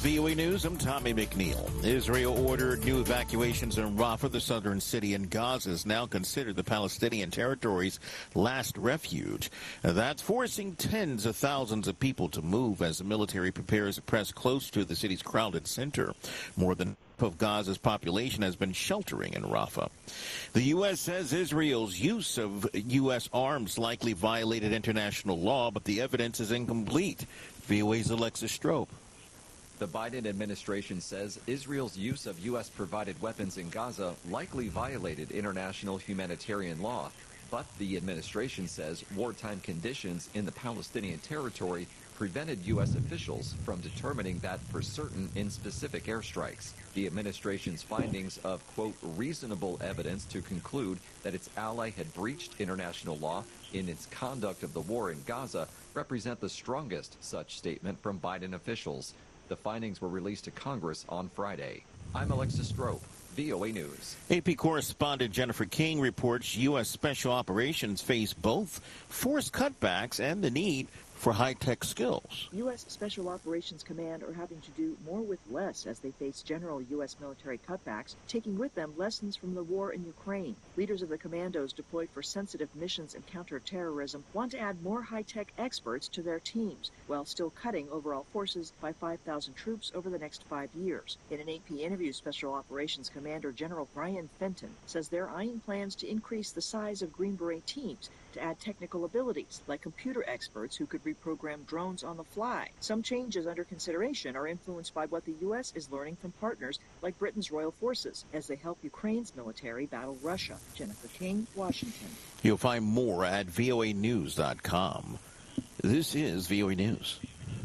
VOA News, I'm Tommy McNeil. Israel ordered new evacuations in Rafah, the southern city in Gaza, is now considered the Palestinian territory's last refuge. That's forcing tens of thousands of people to move as the military prepares to press close to the city's crowded center. More than half of Gaza's population has been sheltering in Rafah. The U.S. says Israel's use of U.S. arms likely violated international law, but the evidence is incomplete. VOA's Alexis Strope. The Biden administration says Israel's use of U.S.-provided weapons in Gaza likely violated international humanitarian law. But the administration says wartime conditions in the Palestinian territory prevented U.S. officials from determining that for certain in specific airstrikes. The administration's findings of, quote, reasonable evidence to conclude that its ally had breached international law in its conduct of the war in Gaza represent the strongest such statement from Biden officials. The findings were released to Congress on Friday. I'm Alexis Strope, VOA News. AP correspondent Jennifer King reports U.S. Special Operations face both forced cutbacks and the need for high-tech skills. U.S. Special Operations Command are having to do more with less as they face general U.S. military cutbacks, taking with them lessons from the war in Ukraine. Leaders of the commandos deployed for sensitive missions and counterterrorism want to add more high-tech experts to their teams, while still cutting overall forces by 5,000 troops over the next 5 years. In an AP interview, Special Operations Commander General Brian Fenton says they're eyeing plans to increase the size of Green Beret teams to add technical abilities, like computer experts who could reprogram drones on the fly. Some changes under consideration are influenced by what the U.S. is learning from partners like Britain's Royal Forces as they help Ukraine's military battle Russia. Jennifer King, Washington. You'll find more at voanews.com. This is VOA News.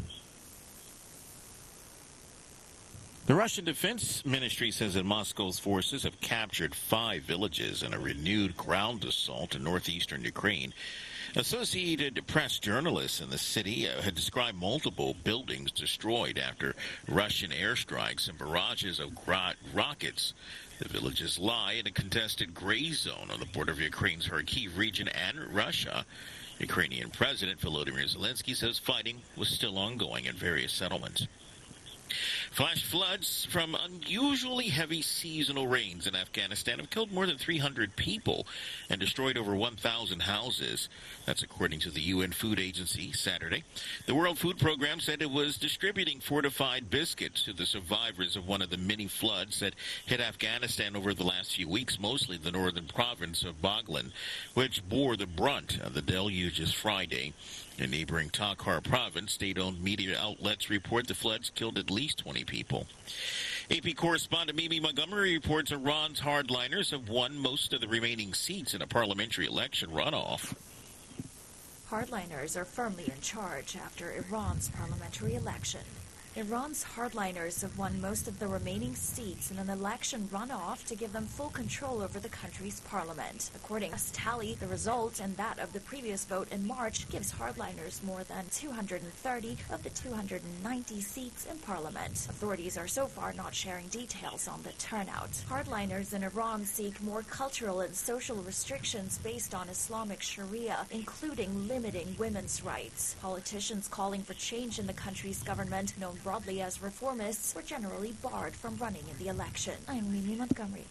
The Russian Defense Ministry says that Moscow's forces have captured 5 villages in a renewed ground assault in northeastern Ukraine. Associated Press journalists in the city had described multiple buildings destroyed after Russian airstrikes and barrages of rockets. The villages lie in a contested gray zone on the border of Ukraine's Kharkiv region and Russia. Ukrainian President Volodymyr Zelensky says fighting was still ongoing in various settlements. Flash floods from unusually heavy seasonal rains in Afghanistan have killed more than 300 people and destroyed over 1,000 houses. That's according to the UN Food Agency Saturday. The World Food Program said it was distributing fortified biscuits to the survivors of one of the many floods that hit Afghanistan over the last few weeks, mostly the northern province of Baghlan, which bore the brunt of the deluges Friday. In neighboring Takhar province, state-owned media outlets report the floods killed at least 20 people. AP correspondent Mimi Montgomery reports Iran's hardliners have won most of the remaining seats in a parliamentary election runoff. Hardliners are firmly in charge after Iran's parliamentary election. Iran's hardliners have won most of the remaining seats in an election runoff to give them full control over the country's parliament. According to tally, the result and that of the previous vote in March gives hardliners more than 230 of the 290 seats in parliament. Authorities are so far not sharing details on the turnout. Hardliners in Iran seek more cultural and social restrictions based on Islamic Sharia, including limiting women's rights. Politicians calling for change in the country's government, known broadly as reformists, were generally barred from running in the election. I'm Mimi Montgomery.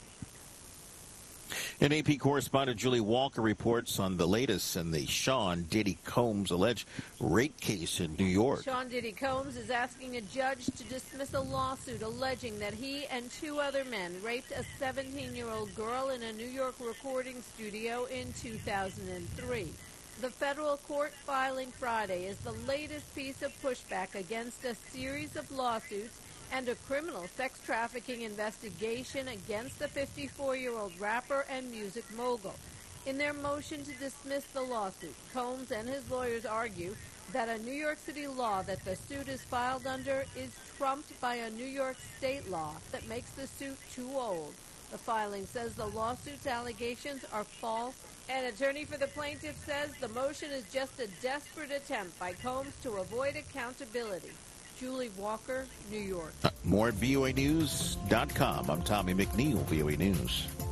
And AP correspondent Julie Walker reports on the latest in the Sean Diddy Combs alleged rape case in New York. Sean Diddy Combs is asking a judge to dismiss a lawsuit alleging that he and 2 other men raped a 17-year-old girl in a New York recording studio in 2003. The federal court filing Friday is the latest piece of pushback against a series of lawsuits and a criminal sex trafficking investigation against the 54-year-old rapper and music mogul. In their motion to dismiss the lawsuit, Combs and his lawyers argue that a New York City law that the suit is filed under is trumped by a New York state law that makes the suit too old. The filing says the lawsuit's allegations are false. An attorney for the plaintiff says the motion is just a desperate attempt by Combs to avoid accountability. Julie Walker, New York. More at voanews.com. I'm Tommy McNeil, VOA News.